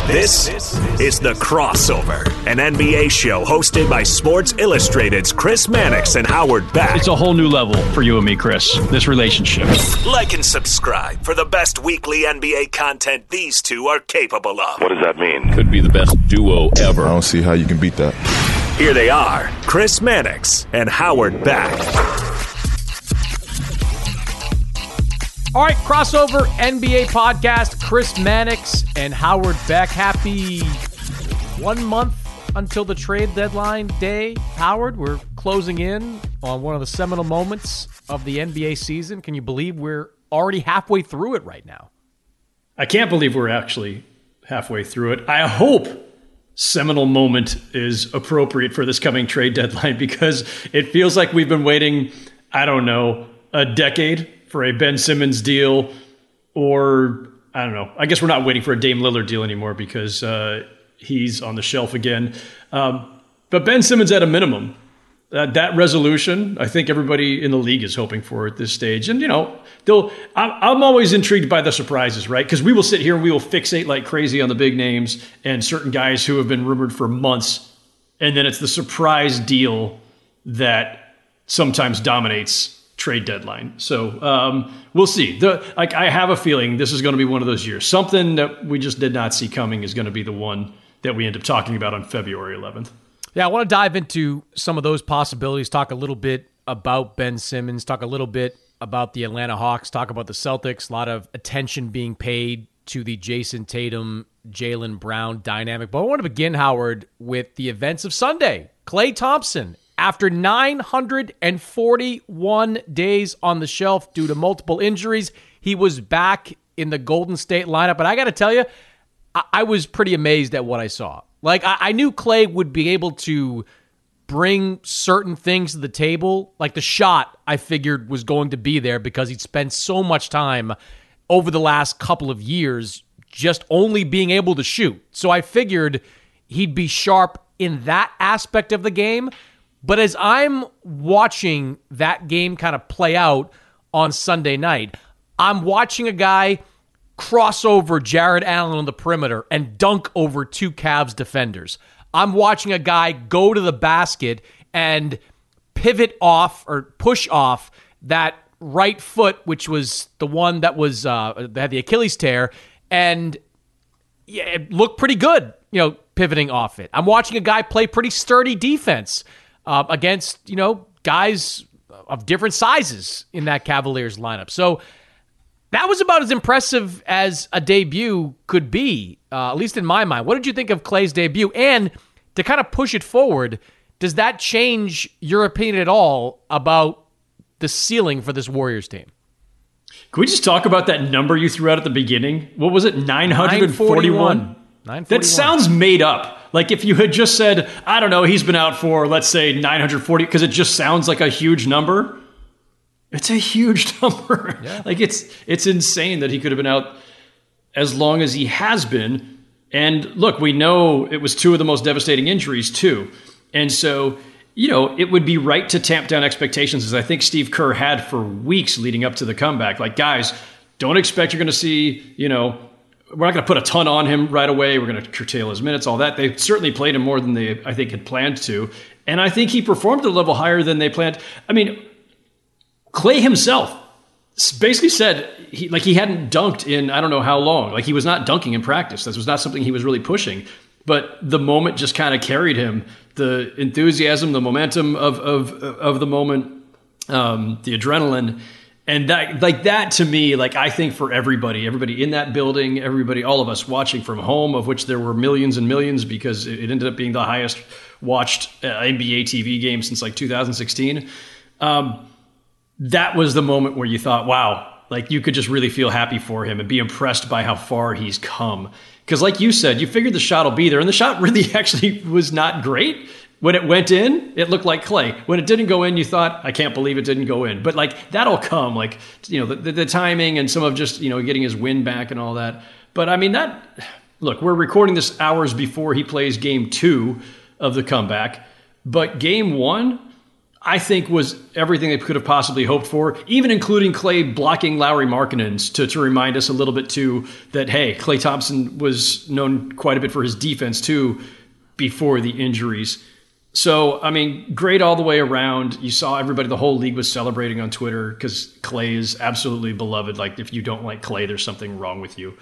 This is The Crossover, an NBA show hosted by Sports Illustrated's Chris Mannix and Howard Beck. It's a whole new level for you and me, Chris, this relationship. Like and subscribe for the best weekly NBA content these two are capable of. What does that mean? Could be the best duo ever. I don't see how you can beat that. Here they are, Chris Mannix and Howard Beck. All right, Crossover NBA podcast, Chris Mannix and Howard Beck. Happy 1 month until the trade deadline day. Howard, we're closing in on one of the seminal moments of the NBA season. Can you believe we're already halfway through it right now? I can't believe we're actually halfway through it. I hope seminal moment is appropriate for this coming trade deadline because it feels like we've been waiting, I don't know, a decade for a Ben Simmons deal, or I don't know. I guess we're not waiting for a Dame Lillard deal anymore because he's on the shelf again. But Ben Simmons at a minimum. That resolution, I think everybody in the league is hoping for at this stage. And, you know, I'm always intrigued by the surprises, right? Because we will sit here and we will fixate like crazy on the big names and certain guys who have been rumored for months. And then it's the surprise deal that sometimes dominates trade deadline. So we'll see. I have a feeling this is going to be one of those years. Something that we just did not see coming is going to be the one that we end up talking about on February 11th. Yeah, I want to dive into some of those possibilities, talk a little bit about Ben Simmons, talk a little bit about the Atlanta Hawks, talk about the Celtics, a lot of attention being paid to the Jason Tatum, Jaylen Brown dynamic. But I want to begin, Howard, with the events of Sunday. Klay Thompson, after 941 days on the shelf due to multiple injuries, he was back in the Golden State lineup. But I got to tell you, I was pretty amazed at what I saw. Like, I knew Klay would be able to bring certain things to the table. Like the shot, I figured was going to be there because he'd spent so much time over the last couple of years just only being able to shoot. So I figured he'd be sharp in that aspect of the game. But as I'm watching that game kind of play out on Sunday night, I'm watching a guy cross over Jared Allen on the perimeter and dunk over two Cavs defenders. I'm watching a guy go to the basket and pivot off or push off that right foot, which was the one that was that had the Achilles tear, and yeah, it looked pretty good, you know, pivoting off it. I'm watching a guy play pretty sturdy defense against, you know, guys of different sizes in that Cavaliers lineup. So that was about as impressive as a debut could be, at least in my mind. What did you think of Klay's debut? And to kind of push it forward, does that change your opinion at all about the ceiling for this Warriors team? Can we just talk about that number you threw out at the beginning? What was it, 941? 941. That sounds made up. Like if you had just said, I don't know, he's been out for, let's say, 940, because it just sounds like a huge number. It's a huge number. Yeah. Like it's insane that he could have been out as long as he has been. And look, we know it was two of the most devastating injuries too. And so, you know, it would be right to tamp down expectations, as I think Steve Kerr had for weeks leading up to the comeback. Like, guys, don't expect you're going to see, you know, we're not going to put a ton on him right away. We're going to curtail his minutes, all that. They certainly played him more than they, I think, had planned to. And I think he performed at a level higher than they planned. I mean, Klay himself basically said he hadn't dunked in I don't know how long. Like he was not dunking in practice. This was not something he was really pushing. But the moment just kind of carried him. The enthusiasm, the momentum of the moment, the adrenaline, and that to me, like I think for everybody in that building, everybody, all of us watching from home, of which there were millions and millions because it ended up being the highest watched NBA TV game since like 2016. That was the moment where you thought, wow, like you could just really feel happy for him and be impressed by how far he's come. Because like you said, you figured the shot will be there. And the shot really actually was not great. When it went in, it looked like Klay. When it didn't go in, you thought, I can't believe it didn't go in. But like that'll come, like, you know, the timing and some of just, you know, getting his win back and all that. But I mean, look, we're recording this hours before he plays game 2 of the comeback. But game 1, I think was everything they could have possibly hoped for, even including Klay blocking Lauri Markkanen to remind us a little bit too that, hey, Klay Thompson was known quite a bit for his defense too before the injuries. So, I mean, great all the way around. You saw everybody, the whole league was celebrating on Twitter because Klay is absolutely beloved. Like, if you don't like Klay, there's something wrong with you.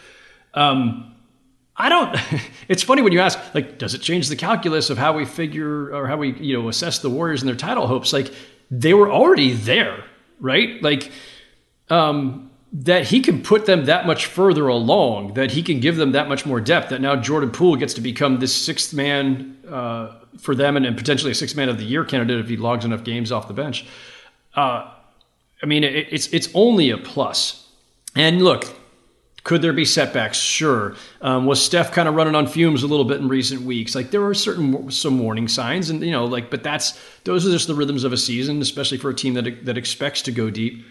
It's funny when you ask, like, does it change the calculus of how we figure or how we, assess the Warriors and their title hopes? Like, they were already there, right? Like, that he can put them that much further along, that he can give them that much more depth, that now Jordan Poole gets to become this sixth man for them and potentially a sixth man of the year candidate if he logs enough games off the bench. I mean, it's only a plus. And look, could there be setbacks? Sure. Was Steph kind of running on fumes a little bit in recent weeks? Like, there were some warning signs, and but those are just the rhythms of a season, especially for a team that expects to go deep.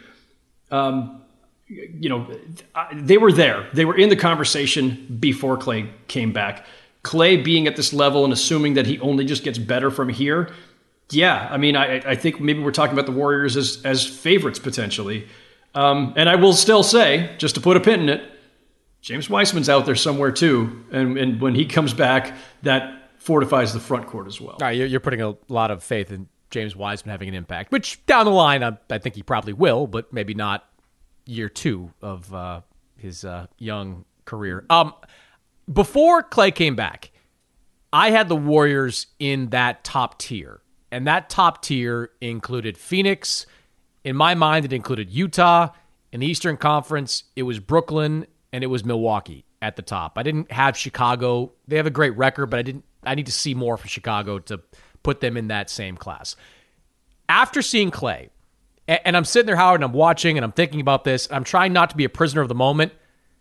They were there. They were in the conversation before Klay came back. Klay being at this level and assuming that he only just gets better from here. Yeah, I mean, I think maybe we're talking about the Warriors as favorites potentially. And I will still say, just to put a pin in it, James Wiseman's out there somewhere too. And when he comes back, that fortifies the front court as well. All right, you're putting a lot of faith in James Wiseman having an impact, which down the line, I think he probably will, but maybe not year two of his young career. Before Klay came back, I had the Warriors in that top tier. And that top tier included Phoenix. In my mind, it included Utah. In the Eastern Conference, it was Brooklyn and it was Milwaukee at the top. I didn't have Chicago. They have a great record, but I need to see more from Chicago to put them in that same class. After seeing Klay, and I'm sitting there, Howard, and I'm watching and I'm thinking about this. I'm trying not to be a prisoner of the moment.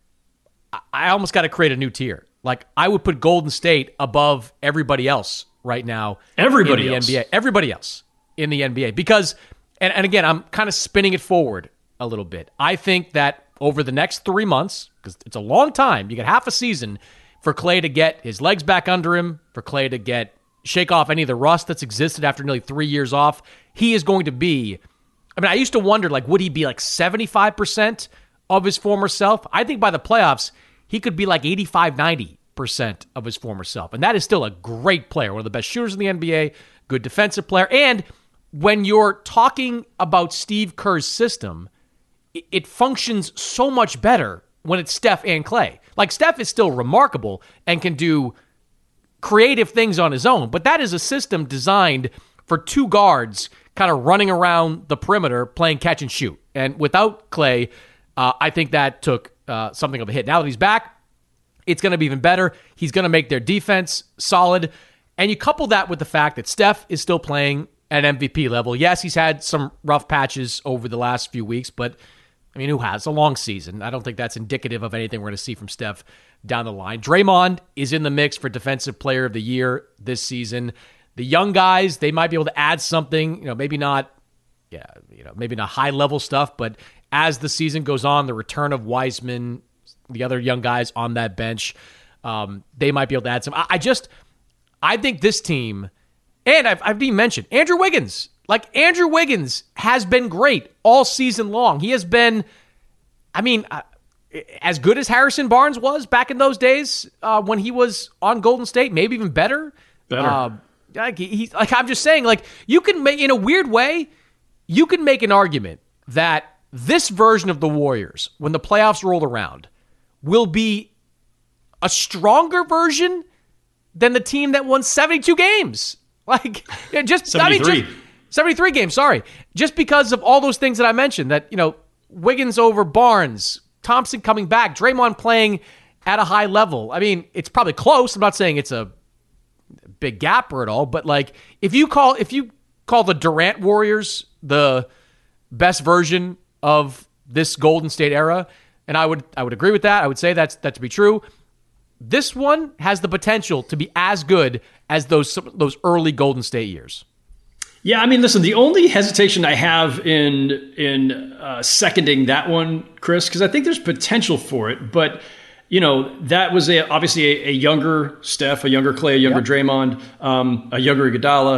I almost got to create a new tier. Like, I would put Golden State above everybody else right now. Everybody in the else. NBA. Everybody else in the NBA. Because, and again, I'm kind of spinning it forward a little bit. I think that over the next 3 months, because it's a long time, you get half a season for Klay to get his legs back under him, for Klay to shake off any of the rust that's existed after nearly 3 years off. He is going to be, I mean, I used to wonder, like, would he be like 75% of his former self? I think by the playoffs, he could be like 85, 90% of his former self. And that is still a great player, one of the best shooters in the NBA, good defensive player. And when you're talking about Steve Kerr's system, it functions so much better when it's Steph and Klay. Like, Steph is still remarkable and can do creative things on his own, but that is a system designed for two guards kind of running around the perimeter playing catch and shoot. And without Klay, I think that took something of a hit. Now that he's back, it's going to be even better. He's going to make their defense solid. And you couple that with the fact that Steph is still playing at MVP level. Yes, he's had some rough patches over the last few weeks, but I mean, who has? A long season. I don't think that's indicative of anything we're going to see from Steph down the line. Draymond is in the mix for Defensive Player of the Year this season. The young guys, they might be able to add something, maybe not high level stuff, but as the season goes on, the return of Wiseman, the other young guys on that bench, they might be able to add some. I think this team, and I've been mentioned, Andrew Wiggins. Like, Andrew Wiggins has been great all season long. He has been, as good as Harrison Barnes was back in those days when he was on Golden State, maybe even better. I'm just saying, like, you can make, in a weird way, you can make an argument that this version of the Warriors, when the playoffs roll around, will be a stronger version than the team that won 72 games. Like, 73 games, sorry. Just because of all those things that I mentioned, that, Wiggins over Barnes, Thompson coming back, Draymond playing at a high level. I mean, it's probably close. I'm not saying it's a big gap or at all, but like, if you call the Durant Warriors the best version of this Golden State era, and I would agree with that. I would say that to be true. This one has the potential to be as good as those early Golden State years. Yeah, I mean, listen, the only hesitation I have in seconding that one, Chris, because I think there's potential for it, but that was obviously a younger Steph, a younger Klay, a younger Draymond, a younger Iguodala.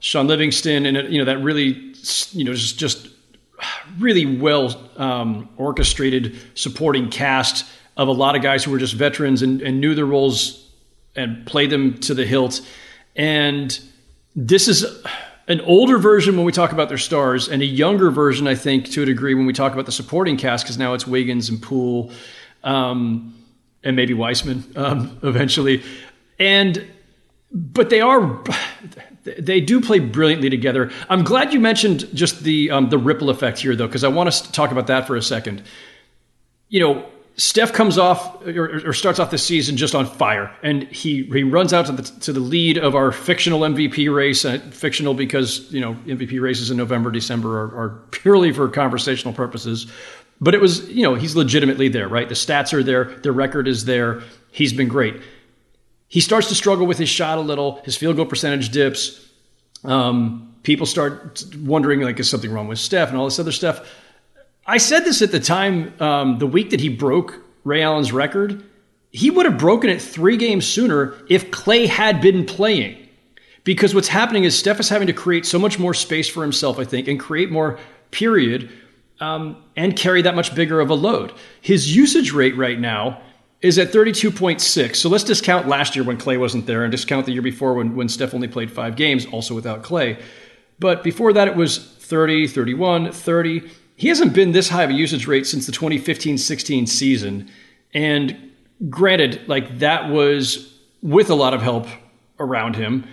Sean Livingston, and that really, just really well orchestrated supporting cast of a lot of guys who were just veterans and knew their roles and played them to the hilt. And this is an older version when we talk about their stars, and a younger version, I think, to a degree, when we talk about the supporting cast, because now it's Wiggins and Poole, and maybe Weissman eventually. But they do play brilliantly together. I'm glad you mentioned just the ripple effect here, though, because I want us to talk about that for a second. Steph comes off or starts off the season just on fire, and he runs out to the lead of our fictional MVP race. Fictional because MVP races in November, December are purely for conversational purposes. But it was he's legitimately there, right? The stats are there, the record is there. He's been great. He starts to struggle with his shot a little. His field goal percentage dips. People start wondering, is something wrong with Steph and all this other stuff. I said this at the time, the week that he broke Ray Allen's record. He would have broken it 3 games sooner if Klay had been playing. Because what's happening is Steph is having to create so much more space for himself, I think, and create more period, and carry that much bigger of a load. His usage rate right now is at 32.6. So let's discount last year when Klay wasn't there and discount the year before when Steph only played 5 games, also without Klay. But before that, it was 30, 31, 30. He hasn't been this high of a usage rate since the 2015-16 season. And granted, that was with a lot of help around him.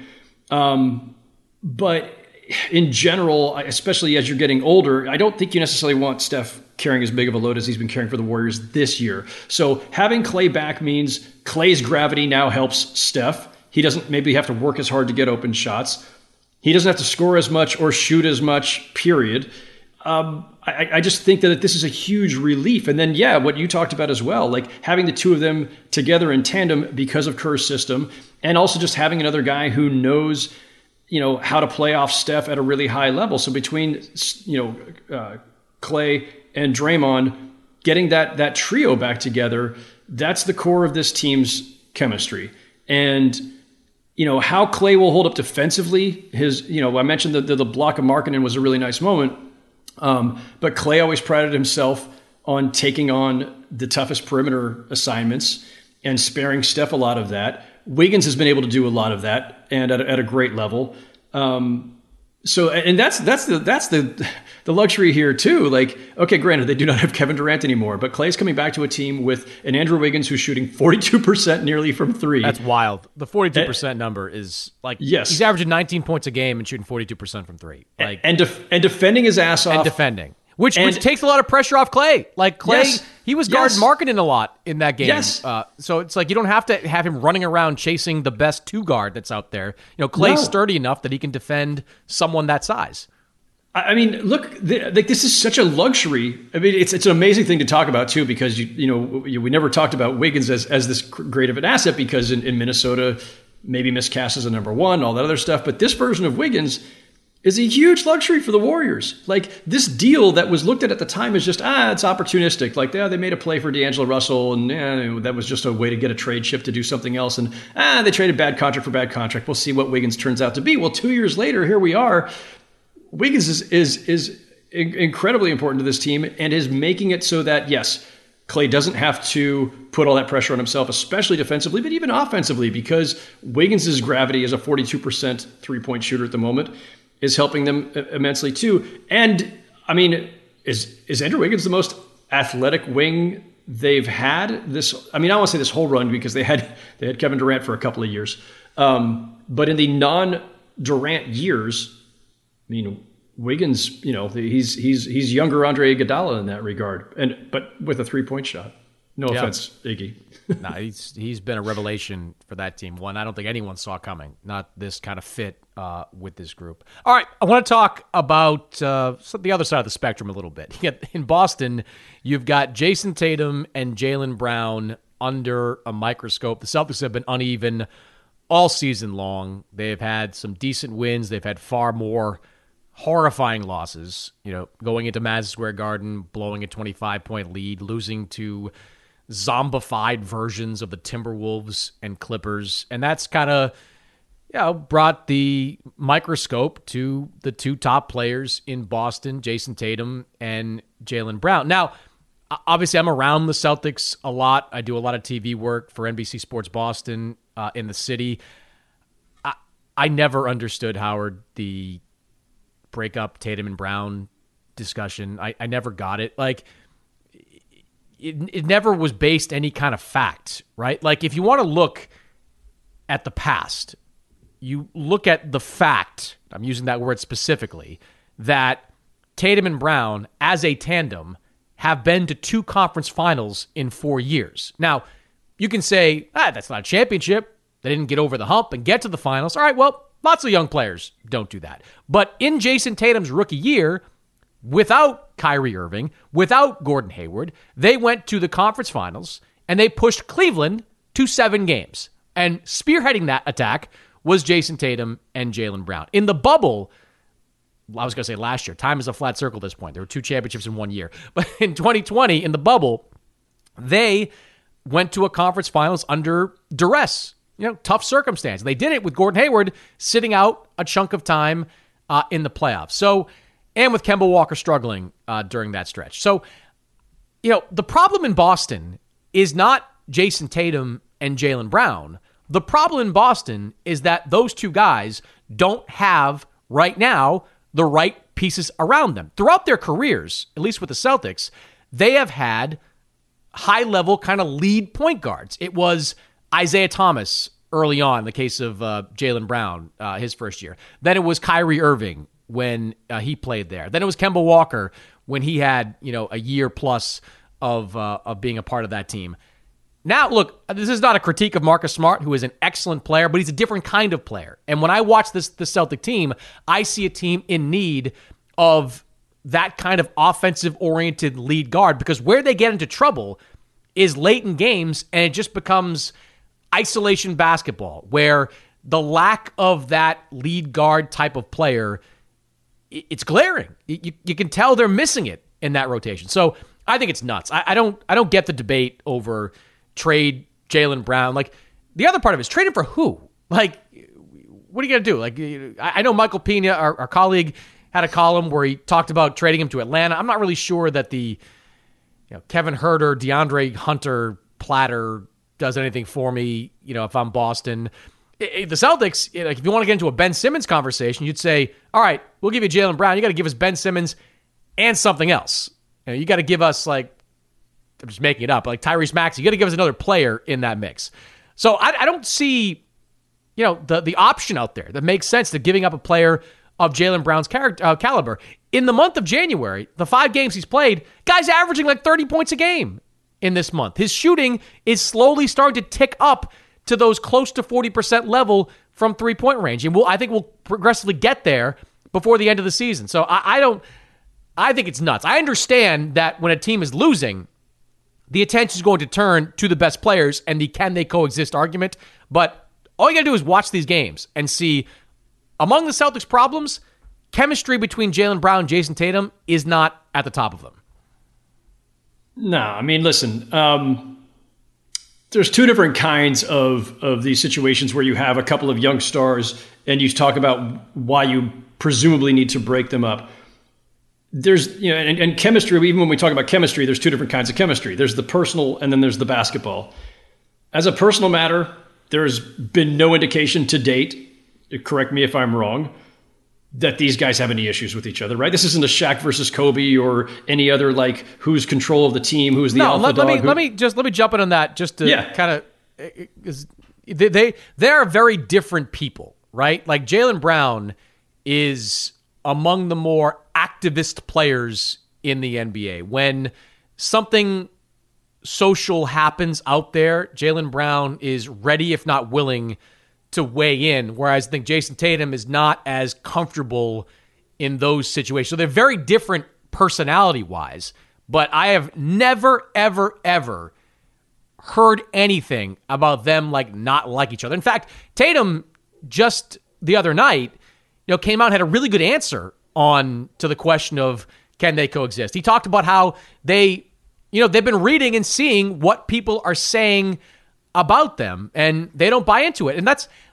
But in general, especially as you're getting older, I don't think you necessarily want Steph carrying as big of a load as he's been carrying for the Warriors this year. So having Klay back means Klay's gravity now helps Steph. He doesn't maybe have to work as hard to get open shots. He doesn't have to score as much or shoot as much, period. I just think that this is a huge relief. And then, what you talked about as well, having the two of them together in tandem because of Kerr's system, and also just having another guy who knows, how to play off Steph at a really high level. So between, Klay and Draymond, getting that trio back together, that's the core of this team's chemistry. And, how Klay will hold up defensively, I mentioned the block of Markkanen was a really nice moment. But Klay always prided himself on taking on the toughest perimeter assignments and sparing Steph a lot of that. Wiggins has been able to do a lot of that, and at a great level. So that's the luxury here too. Okay, granted, they do not have Kevin Durant anymore, but Klay's coming back to a team with an Andrew Wiggins who's shooting 42% nearly from 3. That's wild. The 42% number is yes. He's averaging 19 points a game and shooting 42% from 3. And defending his ass off. And defending. Which takes a lot of pressure off Klay. Klay, yes, he was guarding Markkanen a lot in that game. Yes. So it's you don't have to have him running around chasing the best 2 guard that's out there. Klay's sturdy enough that he can defend someone that size. I mean, look, this is such a luxury. I mean, it's an amazing thing to talk about too, because we never talked about Wiggins as this great of an asset, because in Minnesota, maybe miscast as a number 1, all that other stuff. But this version of Wiggins is a huge luxury for the Warriors. This deal that was looked at the time as just, it's opportunistic. They made a play for D'Angelo Russell, and that was just a way to get a trade chip to do something else. And they traded bad contract for bad contract. We'll see what Wiggins turns out to be. Well, 2 years later, here we are. Wiggins is incredibly important to this team and is making it so that, yes, Klay doesn't have to put all that pressure on himself, especially defensively, but even offensively, because Wiggins' gravity as a 42% three-point shooter at the moment is helping them immensely too. And I mean, is Andrew Wiggins the most athletic wing they've had this? I mean, I don't want to say this whole run, because they had Kevin Durant for a couple of years, but in the non-Durant years, I mean, Wiggins, he's younger Andre Iguodala in that regard, but with a 3-point shot. No offense, Iggy. No, he's been a revelation for that team. One I don't think anyone saw coming. Not this kind of fit with this group. All right, I want to talk about the other side of the spectrum a little bit. In Boston, you've got Jason Tatum and Jaylen Brown under a microscope. The Celtics have been uneven all season long. They've had some decent wins. They've had far more horrifying losses, going into Madison Square Garden, blowing a 25-point lead, losing to zombified versions of the Timberwolves and Clippers. And that's kind of brought the microscope to the two top players in Boston, Jason Tatum and Jaylen Brown. Now, obviously, I'm around the Celtics a lot. I do a lot of TV work for NBC Sports Boston in the city. I never understood, Howard, the breakup Tatum and Brown discussion. I never got it. Like, it never was based any kind of fact, right? Like, if you want to look at the past, you look at the fact, I'm using that word specifically, that Tatum and Brown, as a tandem, have been to 2 conference finals in 4 years. Now, you can say, that's not a championship. They didn't get over the hump and get to the finals. All right, well, lots of young players don't do that. But in Jason Tatum's rookie year, without Kyrie Irving, without Gordon Hayward, they went to the conference finals and they pushed Cleveland to 7 games. And spearheading that attack was Jason Tatum and Jaylen Brown. In the bubble, I was going to say last year, time is a flat circle at this point. There were 2 championships in 1 year. But in 2020, in the bubble, they went to a conference finals under duress, tough circumstance. They did it with Gordon Hayward sitting out a chunk of time in the playoffs. So, and with Kemba Walker struggling during that stretch. So, the problem in Boston is not Jason Tatum and Jaylen Brown. The problem in Boston is that those 2 guys don't have, right now, the right pieces around them. Throughout their careers, at least with the Celtics, they have had high-level kind of lead point guards. It was Isaiah Thomas early on in the case of Jaylen Brown, his first year. Then it was Kyrie Irving when he played there. Then it was Kemba Walker when he had, a year plus of being a part of that team. Now, look, this is not a critique of Marcus Smart, who is an excellent player, but he's a different kind of player. And when I watch the Celtic team, I see a team in need of that kind of offensive-oriented lead guard, because where they get into trouble is late in games, and it just becomes isolation basketball, where the lack of that lead guard type of player, it's glaring. You can tell they're missing it in that rotation. So I think it's nuts. I don't get the debate over trade Jaylen Brown. Like, the other part of it is trade him for who? Like, what are you going to do? Like, I know Michael Pena, our colleague, had a column where he talked about trading him to Atlanta. I'm not really sure that the Kevin Huerter, DeAndre Hunter platter does anything for me, if I'm Boston. The Celtics, if you want to get into a Ben Simmons conversation, you'd say, all right, we'll give you Jaylen Brown. You got to give us Ben Simmons and something else. You got to give us, like, I'm just making it up, like Tyrese Maxey. You got to give us another player in that mix. So I don't see, the option out there that makes sense to giving up a player of Jaylen Brown's caliber. In the month of January, the 5 games he's played, guy's averaging like 30 points a game in this month. His shooting is slowly starting to tick up to those close to 40% level from 3-point range. And I think we'll progressively get there before the end of the season. So I think it's nuts. I understand that when a team is losing, the attention is going to turn to the best players and the can they coexist argument. But all you got to do is watch these games and see, among the Celtics' problems, chemistry between Jaylen Brown and Jason Tatum is not at the top of them. No, I mean, listen, there's 2 different kinds of these situations where you have a couple of young stars and you talk about why you presumably need to break them up. There's, and chemistry, even when we talk about chemistry, there's 2 different kinds of chemistry. There's the personal and then there's the basketball. As a personal matter, there's been no indication to date, correct me if I'm wrong, that these guys have any issues with each other, right? This isn't a Shaq versus Kobe or any other, like, who's control of the team, who's the alpha dog. Let me jump in on that just to kind of, because they are very different people, right? Like, Jaylen Brown is among the more activist players in the NBA. When something social happens out there, Jaylen Brown is ready, if not willing, to weigh in, whereas I think Jason Tatum is not as comfortable in those situations. So they're very different personality-wise, but I have never, ever, ever heard anything about them not like each other. In fact, Tatum just the other night, came out and had a really good answer on to the question of can they coexist. He talked about how they've been reading and seeing what people are saying about them, and they don't buy into it. And that's,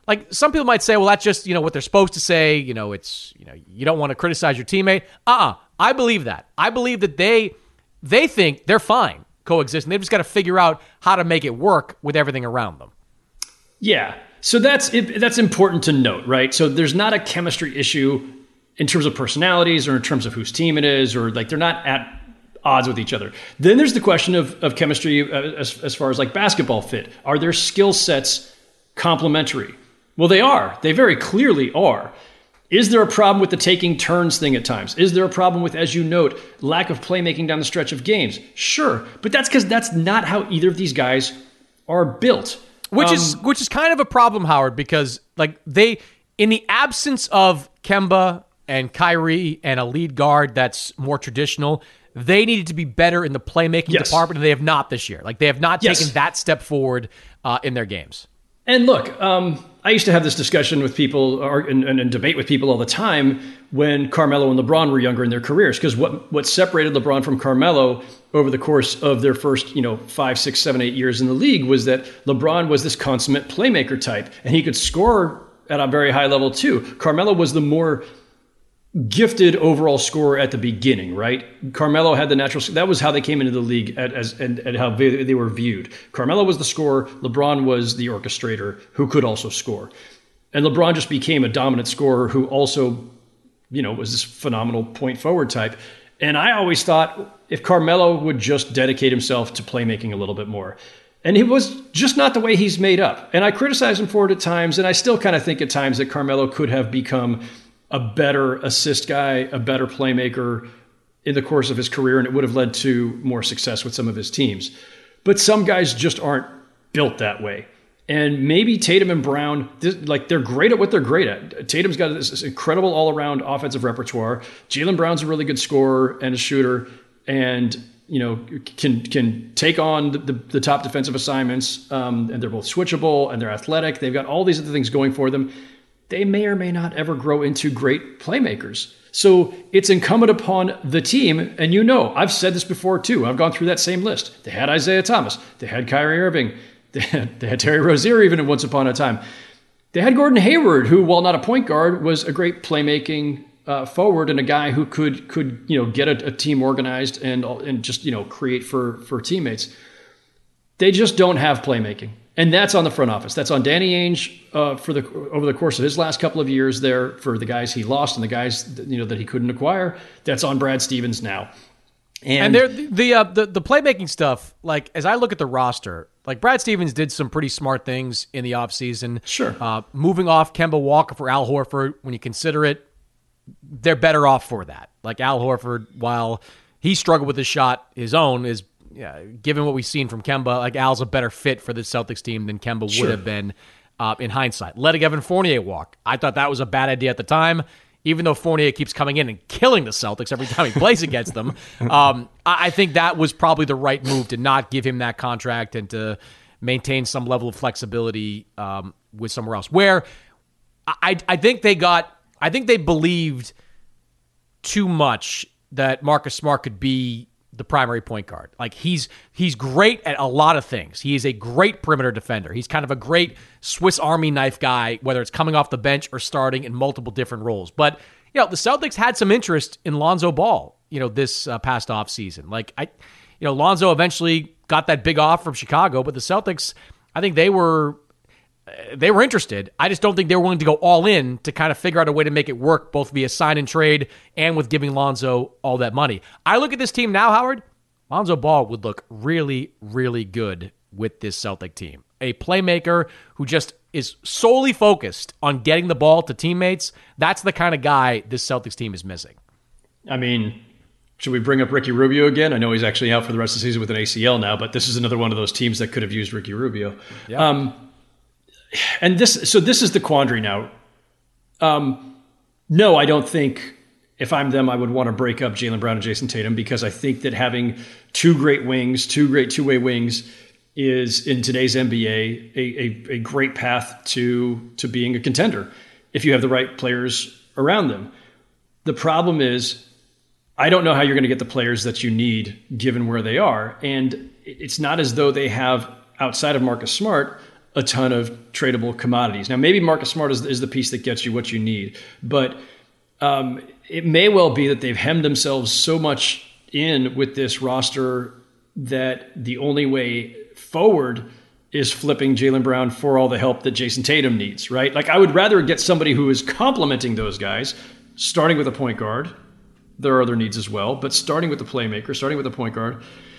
like some people might say, well, that's just, what they're supposed to say. It's, you don't want to criticize your teammate. I believe that. I believe that they think they're fine coexisting. They've just got to figure out how to make it work with everything around them. Yeah. So that's important to note, right? So there's not a chemistry issue in terms of personalities or in terms of whose team it is, or like they're not at odds with each other. Then there's the question of chemistry as far as like basketball fit. Are their skill sets complementary? Well, they are. They very clearly are. Is there a problem with the taking turns thing at times? Is there a problem with, as you note, lack of playmaking down the stretch of games? Sure, but that's because that's not how either of these guys are built. Which is kind of a problem, Howard, because like they, in the absence of Kemba and Kyrie and a lead guard that's more traditional, they needed to be better in the playmaking department, and they have not this year. Like they have not taken that step forward in their games. And look, I used to have this discussion with people and debate with people all the time when Carmelo and LeBron were younger in their careers, because what separated LeBron from Carmelo over the course of their first 5, 6, 7, 8 years in the league was that LeBron was this consummate playmaker type, and he could score at a very high level too. Carmelo was the more gifted overall scorer at the beginning, right? Carmelo had the natural. That was how they came into the league and how they were viewed. Carmelo was the scorer. LeBron was the orchestrator who could also score. And LeBron just became a dominant scorer who also, was this phenomenal point forward type. And I always thought if Carmelo would just dedicate himself to playmaking a little bit more. And it was just not the way he's made up. And I criticize him for it at times. And I still kind of think at times that Carmelo could have become a better assist guy, a better playmaker in the course of his career, and it would have led to more success with some of his teams. But some guys just aren't built that way. And maybe Tatum and Brown, they're great at what they're great at. Tatum's got this incredible all-around offensive repertoire. Jaylen Brown's a really good scorer and a shooter, and can take on the top defensive assignments. And they're both switchable, and they're athletic. They've got all these other things going for them. They may or may not ever grow into great playmakers. So it's incumbent upon the team, and I've said this before too. I've gone through that same list. They had Isaiah Thomas. They had Kyrie Irving. They had Terry Rozier even once upon a time. They had Gordon Hayward, who, while not a point guard, was a great playmaking forward and a guy who could get a team organized and just create for teammates. They just don't have playmaking. And that's on the front office. That's on Danny Ainge over the course of his last couple of years there for the guys he lost and the guys that he couldn't acquire. That's on Brad Stevens now. And the playmaking stuff, like as I look at the roster, like Brad Stevens did some pretty smart things in the offseason. Sure. Moving off Kemba Walker for Al Horford, when you consider it, they're better off for that. Like Al Horford, while he struggled with his shot, his own is. Yeah, given what we've seen from Kemba, like Al's a better fit for the Celtics team than Kemba would have been in hindsight. Letting Evan Fournier walk. I thought that was a bad idea at the time, even though Fournier keeps coming in and killing the Celtics every time he plays against them. I think that was probably the right move to not give him that contract and to maintain some level of flexibility with somewhere else. Where I think they believed too much that Marcus Smart could be the primary point guard. Like he's great at a lot of things. He is a great perimeter defender. He's kind of a great Swiss Army knife guy, whether it's coming off the bench or starting in multiple different roles. But the Celtics had some interest in Lonzo Ball, this past offseason. Lonzo eventually got that big offer from Chicago, but the Celtics, I think they were interested. I just don't think they were willing to go all in to kind of figure out a way to make it work, both via sign and trade and with giving Lonzo all that money. I look at this team now, Howard. Lonzo Ball would look really, really good with this Celtic team. A playmaker who just is solely focused on getting the ball to teammates. That's the kind of guy this Celtics team is missing. I mean, should we bring up Ricky Rubio again? I know he's actually out for the rest of the season with an ACL now, but this is another one of those teams that could have used Ricky Rubio. Yeah. And this is the quandary now. No, I don't think if I'm them, I would want to break up Jaylen Brown and Jason Tatum, because I think that having two great wings, two great two-way wings, is in today's NBA a great path to being a contender if you have the right players around them. The problem is, I don't know how you're going to get the players that you need given where they are. And it's not as though they have, outside of Marcus Smart, a ton of tradable commodities. Now, maybe Marcus Smart is the piece that gets you what you need, but it may well be that they've hemmed themselves so much in with this roster that the only way forward is flipping Jaylen Brown for all the help that Jason Tatum needs, right? Like, I would rather get somebody who is complementing those guys, starting with a point guard. There are other needs as well, but starting with the playmaker, starting with a point guard.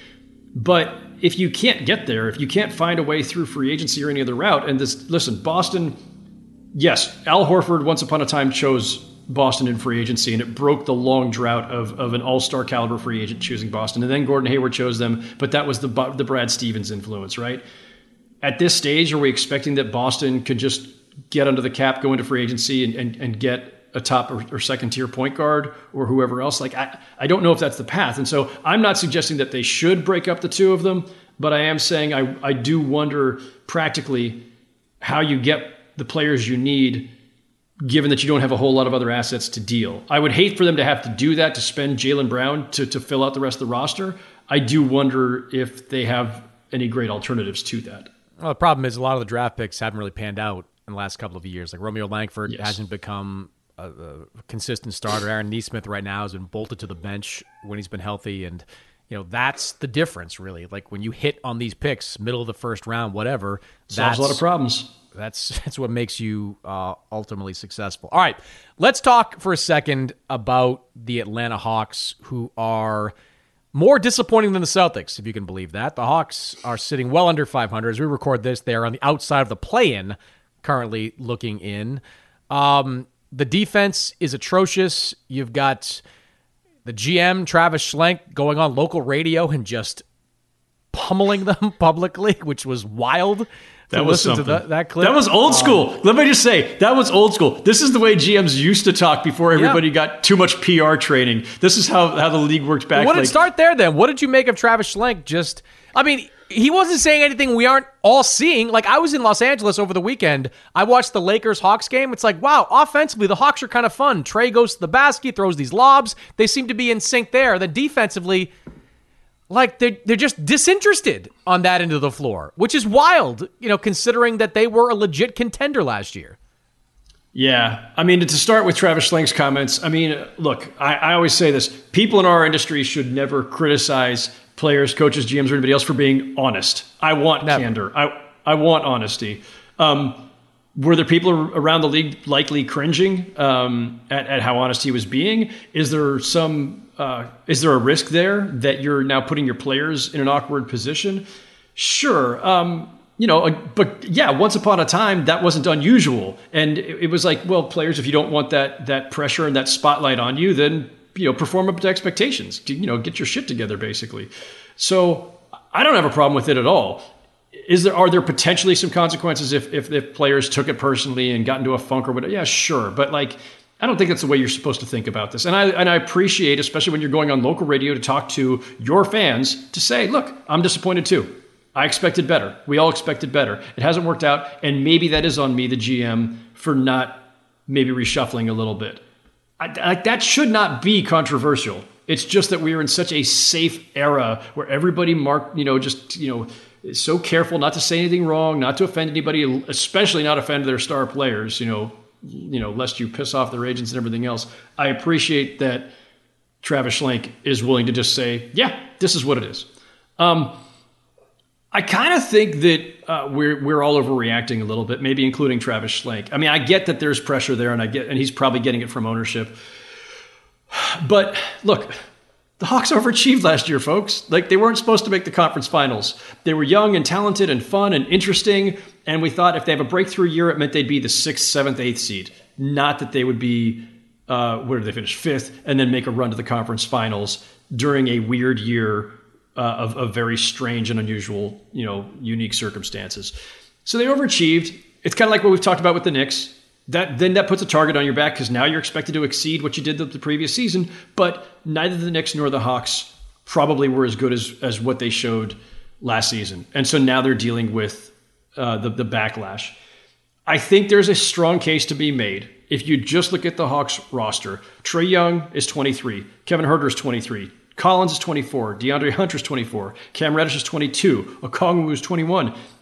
But if you can't get there, if you can't find a way through free agency or any other route, and listen, Boston, yes, Al Horford once upon a time chose Boston in free agency, and it broke the long drought of an all-star caliber free agent choosing Boston. And then Gordon Hayward chose them, but that was the Brad Stevens influence, right? At this stage, are we expecting that Boston could just get under the cap, go into free agency, and get a top or second tier point guard or whoever else? Like, I don't know if that's the path. And so I'm not suggesting that they should break up the two of them, but I am saying I do wonder practically how you get the players you need, given that you don't have a whole lot of other assets to deal. I would hate for them to have to do that, to spend Jaylen Brown to fill out the rest of the roster. I do wonder if they have any great alternatives to that. Well, the problem is a lot of the draft picks haven't really panned out in the last couple of years. Like Romeo Langford hasn't become a consistent starter. Aaron Nesmith right now has been bolted to the bench when he's been healthy. And, that's the difference, really. Like, when you hit on these picks, middle of the first round, whatever. Solves a lot of problems. That's what makes you ultimately successful. All right, let's talk for a second about the Atlanta Hawks, who are more disappointing than the Celtics, if you can believe that. The Hawks are sitting well under 500. As we record this, they are on the outside of the play-in, currently looking in. The defense is atrocious. You've got the GM, Travis Schlenk, going on local radio and just pummeling them publicly, which was wild. That was something. That clip. That was old school. Let me just say, that was old school. This is the way GMs used to talk before everybody got too much PR training. This is how the league worked back. Well, what did start there then? What did you make of Travis Schlenk? He wasn't saying anything we aren't all seeing. Like, I was in Los Angeles over the weekend. I watched the Lakers-Hawks game. It's like, wow, offensively, the Hawks are kind of fun. Trey goes to the basket, throws these lobs. They seem to be in sync there. Then defensively, like, they're just disinterested on that end of the floor, which is wild, considering that they were a legit contender last year. Yeah. To start with Travis Schlenk's comments, look, I always say this. People in our industry should never criticize players, coaches, GMs, or anybody else for being honest. I want candor. I want honesty. Were there people around the league likely cringing at how honest he was being? Is there a risk there that you're now putting your players in an awkward position? Sure. But yeah, once upon a time, that wasn't unusual. And it was like, well, players, if you don't want that pressure and that spotlight on you, then, perform up to expectations. Get your shit together, basically. So I don't have a problem with it at all. Are there potentially some consequences if players took it personally and got into a funk or whatever? Yeah, sure. But I don't think that's the way you're supposed to think about this. And I appreciate, especially when you're going on local radio to talk to your fans, to say, look, I'm disappointed too. I expected better. We all expected better. It hasn't worked out. And maybe that is on me, the GM, for not maybe reshuffling a little bit. That should not be controversial. It's just that we are in such a safe era where everybody is so careful not to say anything wrong, not to offend anybody, especially not offend their star players, lest you piss off their agents and everything else. I appreciate that Travis Schlenk is willing to just say, yeah, this is what it is. I kind of think that we're all overreacting a little bit, maybe including Travis Schlenk. I get that there's pressure there, and he's probably getting it from ownership. But look, the Hawks overachieved last year, folks. Like, they weren't supposed to make the conference finals. They were young and talented and fun and interesting, and we thought if they have a breakthrough year, it meant they'd be the 6th, 7th, 8th seed. Not that they would be, where did they finish? 5th, and then make a run to the conference finals during a weird year of very strange and unusual, unique circumstances. So they overachieved. It's kind of like what we've talked about with the Knicks. That puts a target on your back because now you're expected to exceed what you did the previous season. But neither the Knicks nor the Hawks probably were as good as what they showed last season. And so now they're dealing with the backlash. I think there's a strong case to be made. If you just look at the Hawks roster, Trae Young is 23. Kevin Huerter is 23. Collins is 24. DeAndre Hunter is 24. Cam Reddish is 22. Okongwu is 21.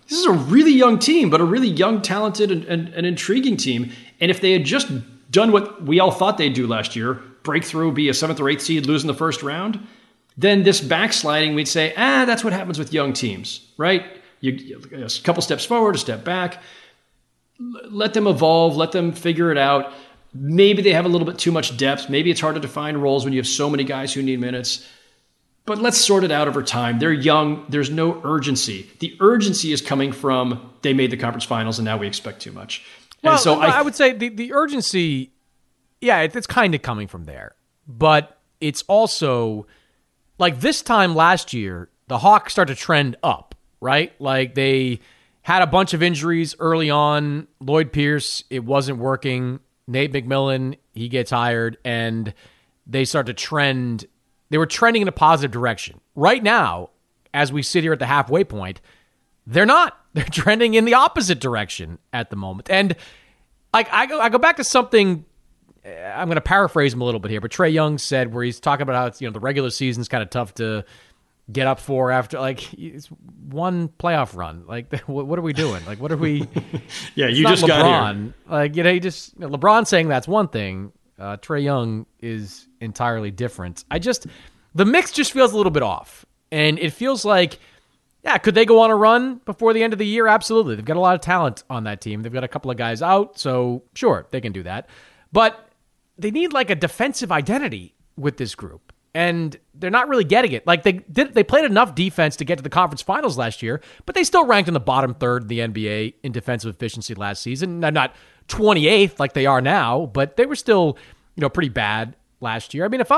this is a really young team, but a really young, talented, and intriguing team. And if they had just done what we all thought they'd do last year, break through, be a 7th or 8th seed, lose in the first round, then this backsliding, we'd say, that's what happens with young teams, right? You a couple steps forward, a step back. Let them evolve. Let them figure it out. Maybe they have a little bit too much depth. Maybe it's hard to define roles when you have so many guys who need minutes. But let's sort it out over time. They're young. There's no urgency. The urgency is coming from they made the conference finals and now we expect too much. Well, and so I would say the urgency, it's kind of coming from there. But it's also, like this time last year, the Hawks start to trend up, right? Like they had a bunch of injuries early on. Lloyd Pierce, it wasn't working. Nate McMillan, he gets hired, and they start to trend. They were trending in a positive direction. Right now, as we sit here at the halfway point, they're not. They're trending in the opposite direction at the moment. And like I go back to something, I'm going to paraphrase him a little bit here, but Trae Young said where he's talking about how it's, the regular season's kind of tough to get up for after it's one playoff run. Like, what are we doing? Like, what are we? Yeah, you just LeBron. got here. Like, LeBron saying that's one thing. Trae Young is entirely different. The mix just feels a little bit off, and it feels like, could they go on a run before the end of the year? Absolutely. They've got a lot of talent on that team. They've got a couple of guys out, so sure, they can do that. But they need like a defensive identity with this group. And they're not really getting it. Like they played enough defense to get to the conference finals last year, but they still ranked in the bottom third of the NBA in defensive efficiency last season. Now, not 28th like they are now, but they were still, pretty bad last year. I mean, if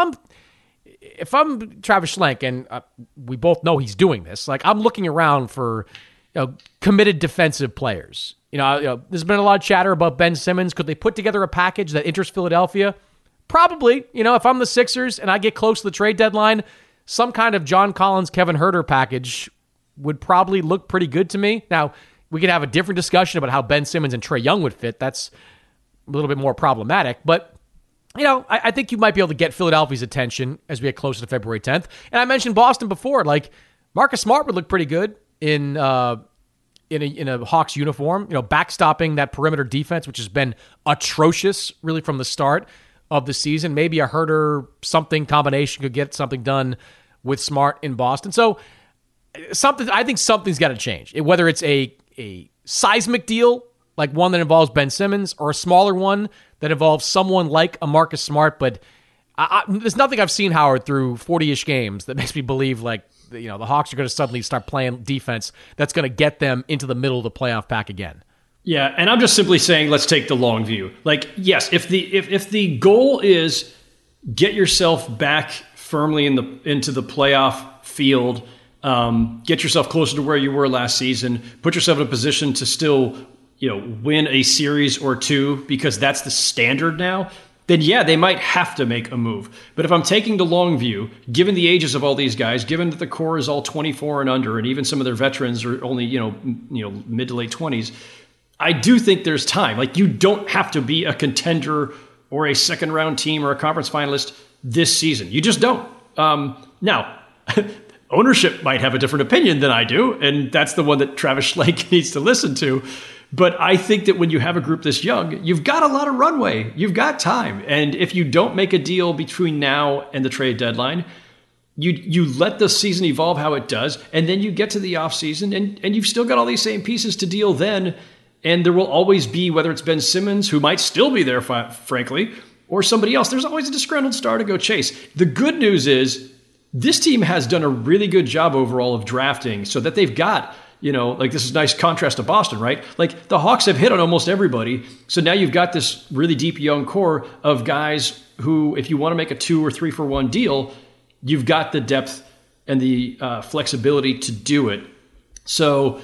I'm Travis Schlenk, and we both know he's doing this, like I'm looking around for committed defensive players. There's been a lot of chatter about Ben Simmons. Could they put together a package that interests Philadelphia? Probably. If I'm the Sixers and I get close to the trade deadline, some kind of John Collins, Kevin Huerter package would probably look pretty good to me. Now, we could have a different discussion about how Ben Simmons and Trae Young would fit. That's a little bit more problematic. But, I think you might be able to get Philadelphia's attention as we get closer to February 10th. And I mentioned Boston before. Like, Marcus Smart would look pretty good in a Hawks uniform, backstopping that perimeter defense, which has been atrocious really from the start of the season. Maybe a Herter something combination could get something done with Smart in Boston. So I think something's got to change. Whether it's a seismic deal, like one that involves Ben Simmons, or a smaller one that involves someone like a Marcus Smart. But there's nothing I've seen, Howard, through 40-ish games that makes me believe like the Hawks are going to suddenly start playing defense that's going to get them into the middle of the playoff pack again. Yeah, and I'm just simply saying, let's take the long view. Like, yes, if the goal is get yourself back firmly into the playoff field, get yourself closer to where you were last season, put yourself in a position to still, win a series or two because that's the standard now, then yeah, they might have to make a move. But if I'm taking the long view, given the ages of all these guys, given that the core is all 24 and under, and even some of their veterans are only, mid to late 20s, I do think there's time. Like, you don't have to be a contender or a second round team or a conference finalist this season. You just don't. Now, ownership might have a different opinion than I do, and that's the one that Travis Schlenk needs to listen to. But I think that when you have a group this young, you've got a lot of runway. You've got time. And if you don't make a deal between now and the trade deadline, you let the season evolve how it does, and then you get to the offseason, and you've still got all these same pieces to deal then. And there will always be, whether it's Ben Simmons, who might still be there, frankly, or somebody else, there's always a disgruntled star to go chase. The good news is this team has done a really good job overall of drafting so that they've got, this is a nice contrast to Boston, right? Like, the Hawks have hit on almost everybody. So now you've got this really deep young core of guys who, if you want to make a 2 or 3 for 1 deal, you've got the depth and the flexibility to do it. So,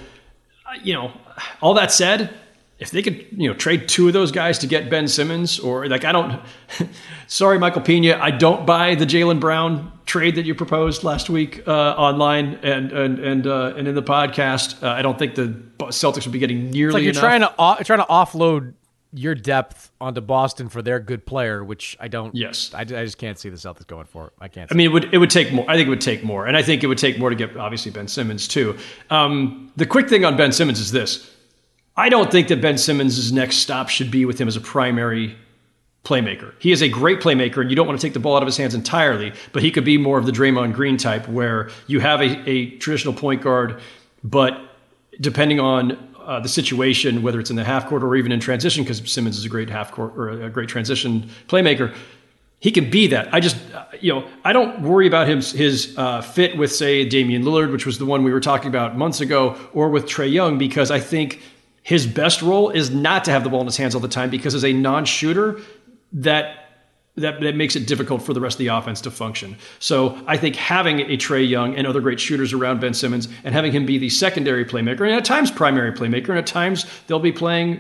all that said, if they could, trade 2 of those guys to get Ben Simmons, or sorry, Michael Pena, I don't buy the Jaylen Brown trade that you proposed last week online and in the podcast. I don't think the Celtics would be getting nearly enough. You're trying to offload your depth onto Boston for their good player, which I don't. Yes, I just can't see the Celtics going for it. I can't. I mean, it would take more. I think it would take more, and I think it would take more to get obviously Ben Simmons too. The quick thing on Ben Simmons is this: I don't think that Ben Simmons' next stop should be with him as a primary playmaker. He is a great playmaker, and you don't want to take the ball out of his hands entirely, but he could be more of the Draymond Green type, where you have a traditional point guard, but depending on the situation, whether it's in the half court or even in transition, because Simmons is a great half court or a great transition playmaker, he can be that. I just, I don't worry about his fit with, say, Damian Lillard, which was the one we were talking about months ago, or with Trae Young, because I think his best role is not to have the ball in his hands all the time, because as a non-shooter, that makes it difficult for the rest of the offense to function. So I think having a Trae Young and other great shooters around Ben Simmons, and having him be the secondary playmaker, and at times primary playmaker, and at times they'll be playing,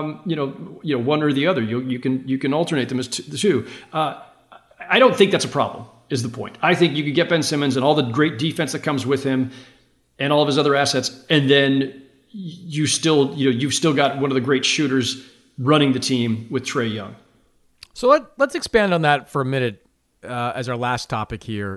one or the other. You can alternate them as the two. I don't think that's a problem, is the point. I think you could get Ben Simmons and all the great defense that comes with him, and all of his other assets, and then you've still got one of the great shooters running the team with Trae Young. So let's expand on that for a minute as our last topic here.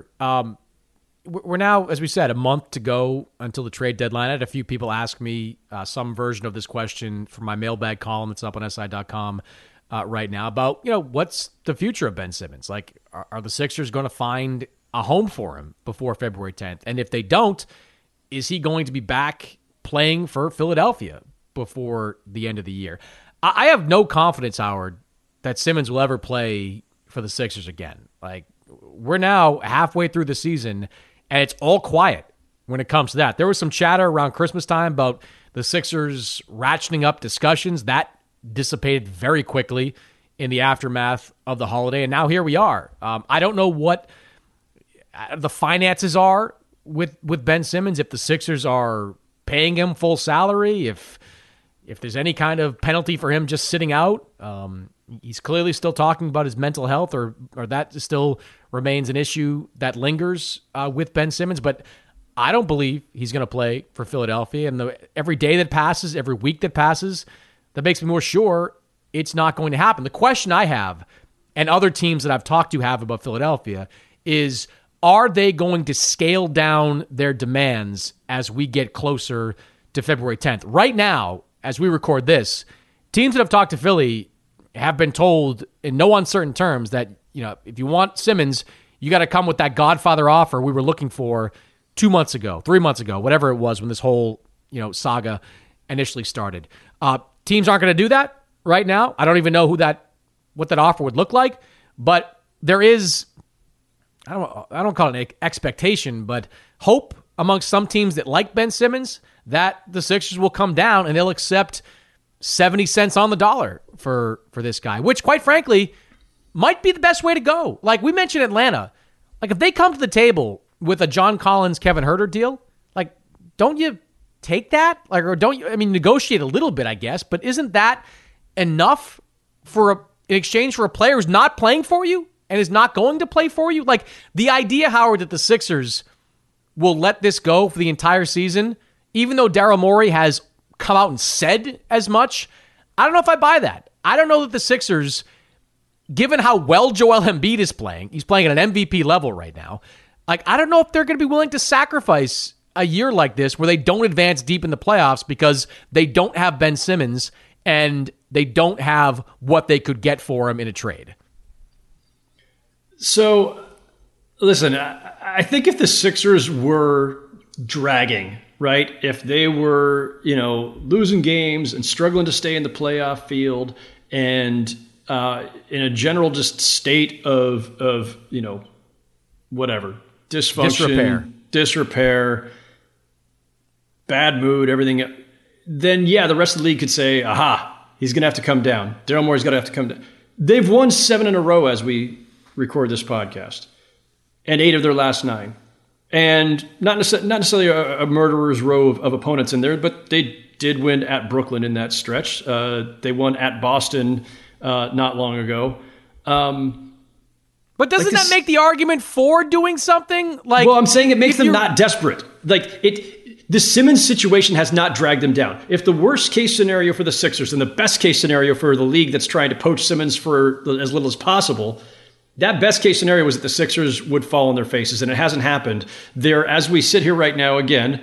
We're now, as we said, a month to go until the trade deadline. I had a few people ask me some version of this question from my mailbag column that's up on SI.com right now about, what's the future of Ben Simmons? Like, are the Sixers going to find a home for him before February 10th? And if they don't, is he going to be back playing for Philadelphia before the end of the year? I have no confidence, Howard, that Simmons will ever play for the Sixers again. Like, we're now halfway through the season, and it's all quiet when it comes to that. There was some chatter around Christmas time about the Sixers ratcheting up discussions. That dissipated very quickly in the aftermath of the holiday, and now here we are. I don't know what the finances are with Ben Simmons, if the Sixers are paying him full salary, if there's any kind of penalty for him just sitting out. He's clearly still talking about his mental health, or that still remains an issue that lingers with Ben Simmons. But I don't believe he's going to play for Philadelphia. And every day that passes, every week that passes, that makes me more sure it's not going to happen. The question I have, and other teams that I've talked to have about Philadelphia, is are they going to scale down their demands as we get closer to February 10th? Right now, as we record this, teams that have talked to Philly have been told in no uncertain terms that, if you want Simmons, you got to come with that Godfather offer we were looking for 2 months ago, 3 months ago, whatever it was when this whole, saga initially started. Teams aren't going to do that right now. I don't even know what that offer would look like, but there is, I don't call it an expectation, but hope amongst some teams that like Ben Simmons that the Sixers will come down and they'll accept 70 cents on the dollar for this guy, which, quite frankly, might be the best way to go. Like we mentioned Atlanta. Like, if they come to the table with a John Collins, Kevin Huerter deal, like, don't you take that? Like, or don't you, negotiate a little bit, I guess, but isn't that enough in exchange for a player who's not playing for you and is not going to play for you? Like, the idea, Howard, that the Sixers will let this go for the entire season, even though Daryl Morey has come out and said as much, I don't know if I buy that. I don't know that the Sixers, given how well Joel Embiid is playing, he's playing at an MVP level right now, like, I don't know if they're going to be willing to sacrifice a year like this where they don't advance deep in the playoffs because they don't have Ben Simmons and they don't have what they could get for him in a trade. So, listen, I think if the Sixers were dragging, right, if they were, losing games and struggling to stay in the playoff field and in a general just state of whatever, dysfunction, disrepair, bad mood, everything, then yeah, the rest of the league could say, aha, he's going to have to come down. Daryl Morey's going to have to come down. They've won 7 in a row as we record this podcast, and 8 of their last 9. And not necessarily a murderer's row of opponents in there, but they did win at Brooklyn in that stretch. They won at Boston not long ago. But doesn't that make the argument for doing something? Like, well, I'm saying it makes them not desperate. Like, the Simmons situation has not dragged them down. If the worst case scenario for the Sixers and the best case scenario for the league that's trying to poach Simmons for as little as possible, that best case scenario was that the Sixers would fall on their faces, and it hasn't happened. They're, as we sit here right now, again,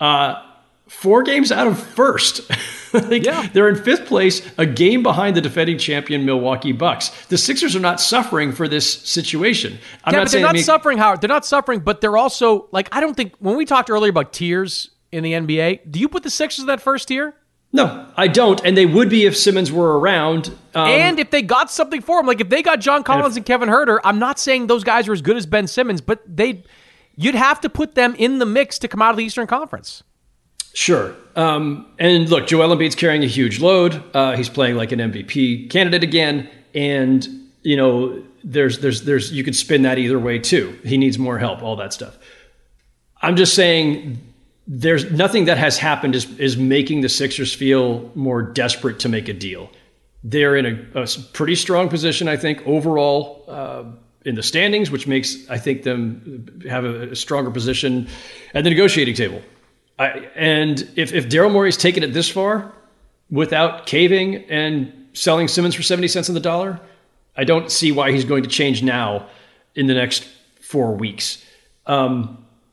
4 games out of first. They're in 5th place, a game behind the defending champion Milwaukee Bucks. The Sixers are not suffering for this situation. They're not suffering, Howard. They're not suffering, but they're also, like, I don't think, when we talked earlier about tiers in the NBA, do you put the Sixers in that first tier? No, I don't, and they would be if Simmons were around. And if they got something for him, like if they got John Collins and Kevin Huerter, I'm not saying those guys are as good as Ben Simmons, but you'd have to put them in the mix to come out of the Eastern Conference. Sure. And look, Joel Embiid's carrying a huge load. He's playing like an MVP candidate again. And, you know, there's you could spin that either way too. He needs more help, all that stuff. I'm just saying there's nothing that has happened is making the Sixers feel more desperate to make a deal. They're in a pretty strong position, I think, overall in the standings, which makes, I think, them have a stronger position at the negotiating table. And if Daryl Morey's taken it this far without caving and selling Simmons for 70 cents on the dollar, I don't see why he's going to change now in the next 4 weeks. I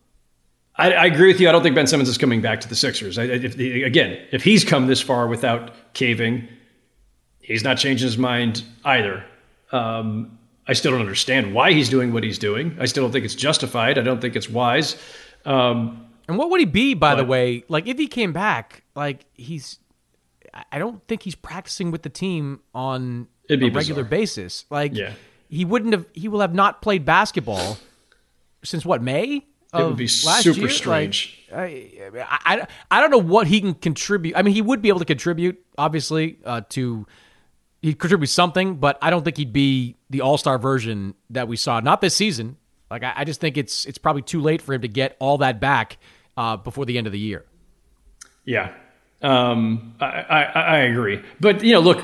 agree with you. I don't think Ben Simmons is coming back to the Sixers. If he's come this far without caving, he's not changing his mind either. I still don't understand why he's doing what he's doing. I still don't think it's justified. I don't think it's wise. And what would he be, by the way? Like, if he came back, like, I don't think he's practicing with the team on a regular basis. Like, he will have not played basketball since what, May? It would be super strange. Like, I don't know what he can contribute. I mean, he would be able to contribute, obviously, he'd contribute something, but I don't think he'd be the all-star version that we saw. Not this season. Like, I just think it's probably too late for him to get all that back before the end of the year. Yeah, I agree. But, you know, look,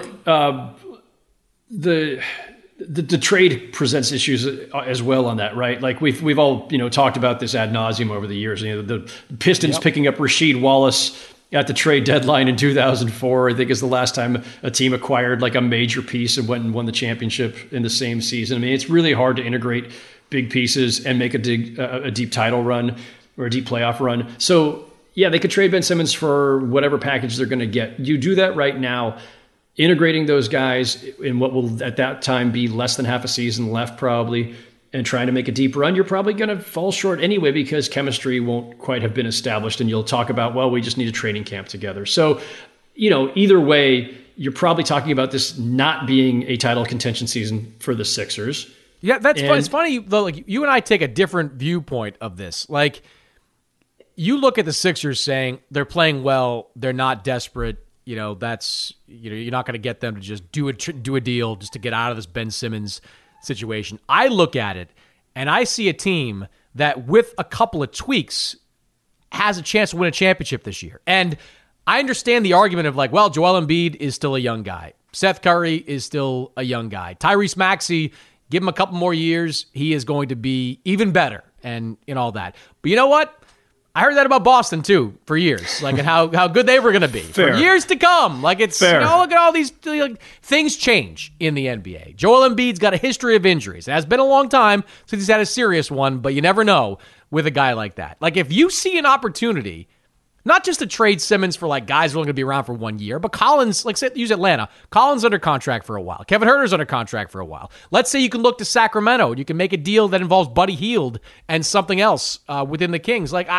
the trade presents issues as well on that, right? Like we've all, you know, talked about this ad nauseum over the years. You know, the Pistons picking up Rasheed Wallace at the trade deadline in 2004, I think, is the last time a team acquired like a major piece and went and won the championship in the same season. I mean, it's really hard to integrate big pieces and make a deep title run or a deep playoff run. So yeah, they could trade Ben Simmons for whatever package they're going to get. You do that right now, integrating those guys in what will at that time be less than half a season left probably, and trying to make a deep run, you're probably going to fall short anyway because chemistry won't quite have been established. And you'll talk about, well, we just need a training camp together. So, you know, either way, you're probably talking about this not being a title contention season for the Sixers. Yeah, that's funny. It's funny, though, like, you and I take a different viewpoint of this. Like, you look at the Sixers saying they're playing well, they're not desperate. You know, that's, you know, you're not going to get them to just do a deal just to get out of this Ben Simmons situation. I look at it and I see a team that with a couple of tweaks has a chance to win a championship this year. And I understand the argument of like, well, Joel Embiid is still a young guy. Seth Curry is still a young guy. Tyrese Maxey, give him a couple more years, he is going to be even better and all that. But you know what? I heard that about Boston, too, for years, like, and how good they were going to be for years to come. Like, it's, you know, look at all these, like, things change in the NBA. Joel Embiid's got a history of injuries. It has been a long time since he's had a serious one, but you never know with a guy like that. Like, if you see an opportunity, not just to trade Simmons for, like, guys who are only going to be around for 1 year, but Collins, like, say, use Atlanta. Collins under contract for a while. Kevin Huerter's under contract for a while. Let's say you can look to Sacramento and you can make a deal that involves Buddy Hield and something else within the Kings. Like,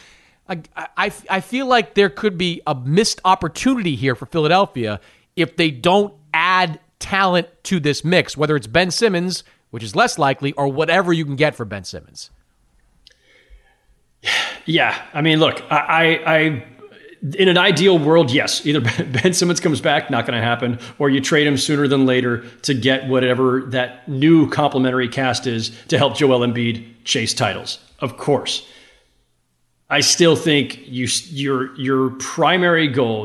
I feel like there could be a missed opportunity here for Philadelphia if they don't add talent to this mix, whether it's Ben Simmons, which is less likely, or whatever you can get for Ben Simmons. Yeah, I mean, look, I in an ideal world, yes, either Ben Simmons comes back, not going to happen, or you trade him sooner than later to get whatever that new complementary cast is to help Joel Embiid chase titles. Of course, I still think your primary goal,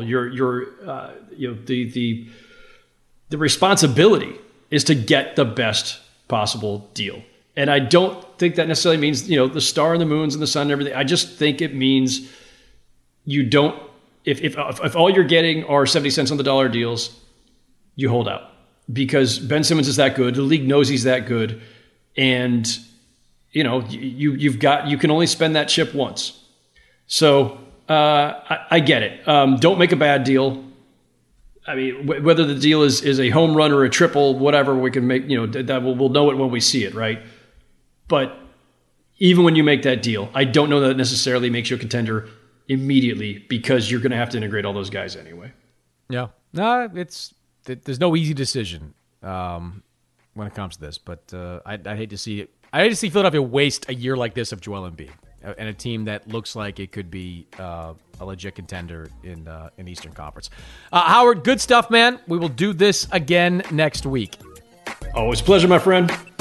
the responsibility is to get the best possible deal. And I don't think that necessarily means, you know, the star and the moons and the sun and everything. I just think it means you don't. If all you're getting are 70 cents on the dollar deals, you hold out because Ben Simmons is that good. The league knows he's that good, and you can only spend that chip once. So I get it. Don't make a bad deal. I mean, whether the deal is a home run or a triple, whatever, we can make. That we'll know it when we see it, right? But even when you make that deal, I don't know that it necessarily makes you a contender immediately because you're going to have to integrate all those guys anyway. Yeah. No, there's no easy decision when it comes to this, but I'd hate to see it. I hate to see Philadelphia waste a year like this of Joel Embiid and a team that looks like it could be a legit contender in Eastern Conference. Howard, good stuff, man. We will do this again next week. Always a pleasure, my friend.